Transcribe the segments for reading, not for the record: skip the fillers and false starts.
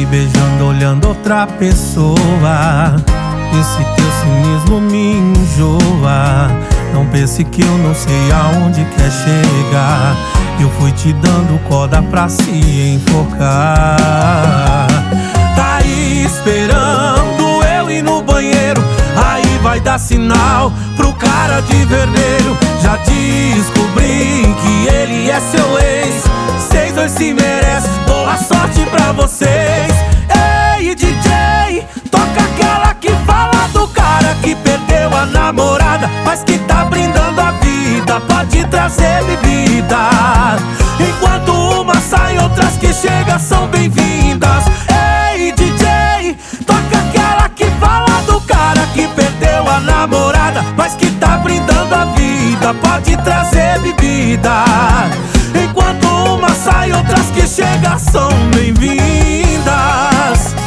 me beijando, olhando outra pessoa. Esse teu cinismo me enjoa. Não pense que eu não sei aonde quer chegar. Eu fui te dando corda pra se enfocar. Tá aí esperando eu ir no banheiro, aí vai dar sinal pro cara de vermelho. Já descobri que ele é seu ex. Vocês dois se merecem, boa sorte pra vocês. Ei, DJ, toca aquela que fala do cara que perdeu a namorada, mas que tá brindando a vida. Pode trazer bebida. Enquanto umas saem, outras que chegam são bem-vindas. Ei, DJ, toca aquela que fala do cara que perdeu a namorada, mas que tá brindando a vida. Pode trazer bebida. Enquanto umas saem, outras que chegam são bem-vindas.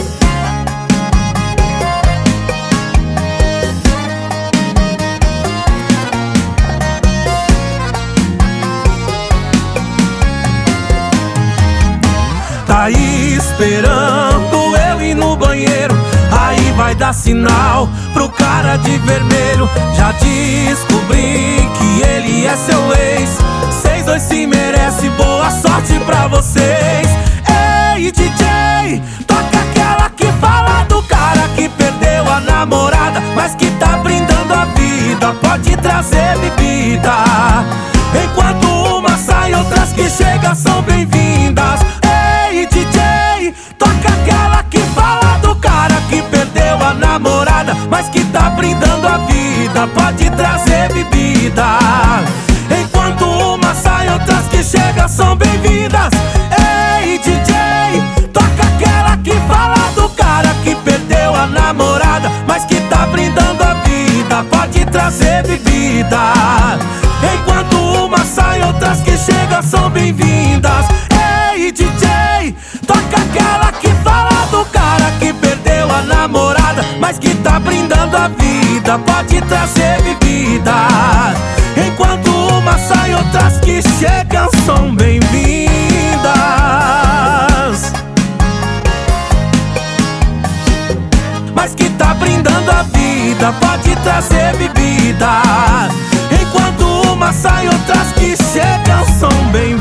Tá aí esperando eu ir no banheiro, aí vai dar sinal pro cara de vermelho. Já descobri que ele é seu ex. Vocês dois se merecem, boa sorte pra vocês. Ei, DJ, toca aquela que fala do cara que perdeu a namorada, mas que tá brindando a vida. Pode trazer bebida. Enquanto umas saem, outras que chegam são bem-vindas. Ei, DJ, toca aquela que fala do cara que perdeu a namorada, mas que tá brindando a vida. Pode trazer bebida. Enquanto umas saem, outras que chegam são bem-vindas. Ei, DJ, toca aquela que fala do cara que perdeu a namorada, mas que tá brindando a vida. Pode trazer bebida. Enquanto umas saem, outras que chegam são bem-vindas. Ei, DJ, toca aquela que fala do cara que perdeu a namorada, mas que tá brindando a vida. Pode trazer bebida. Enquanto umas saem, outras que chegam são bem-vindas. Mas que tá brindando a vida. Pode trazer bebida. Enquanto umas saem, outras que chegam são bem-vindas.